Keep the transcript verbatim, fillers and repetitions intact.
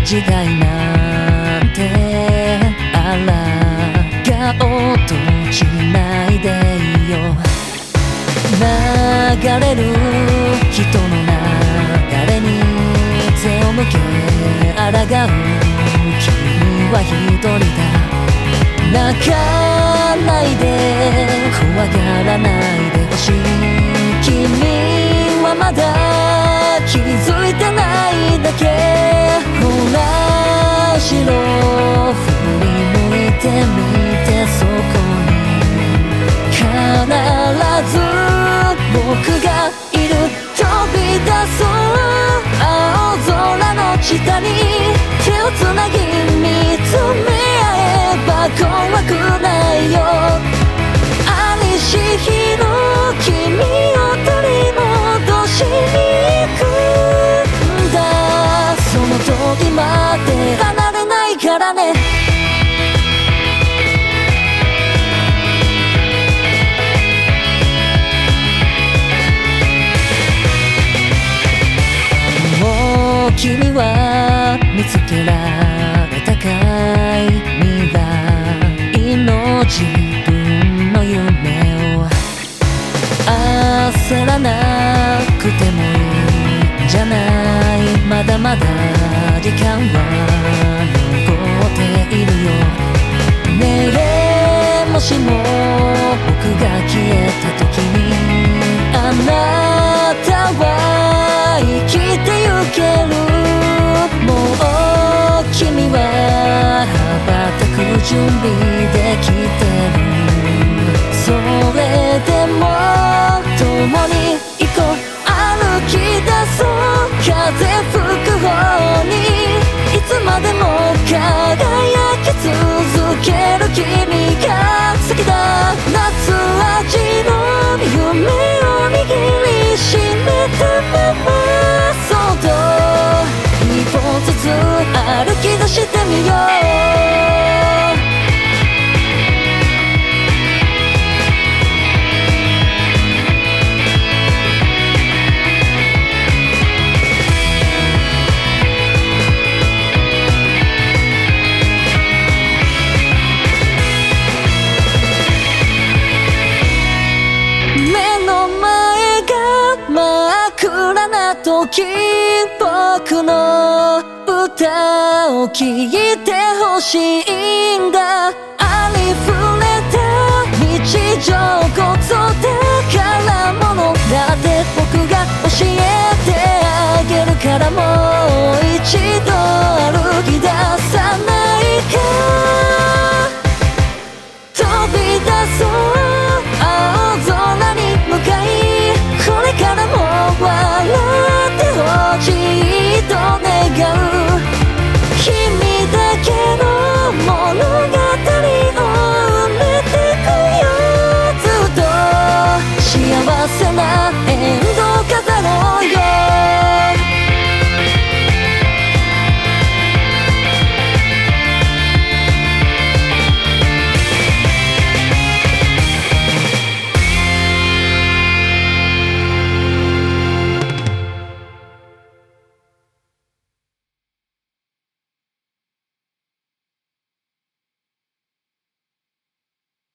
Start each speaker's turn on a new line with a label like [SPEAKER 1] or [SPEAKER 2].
[SPEAKER 1] 時代なんてあら顔としないでいいよ。流れる人の流れに背を向け抗う君は一人だ。泣かないで怖がらないでほしい。君はまだ気づいてないだけ。ほら後ろ振り向いてみて、そこに必ず僕がいる。飛び出そう青空の下に手をつなぎ見つめ合えば怖くないよ。愛しひる君を取り戻しに行くんだ。その時まで離れないからね。君は見つけられたかい未来の自分の夢を。焦らなくてもいいんじゃない。まだまだ時間は残っているよ。ねえもしも僕が消えた時にあなたは生きてゆける。もう君は羽ばたく準備できてる。それでも共に行こう。歩き出そう風吹く方に。いつまでも輝き続ける君が好きだ。夏味の夢を握りしめたままそっと一歩ずつ歩き出してみよう。目の前が真っ暗な時、僕の歌を聴いてほしいんだ。ありふ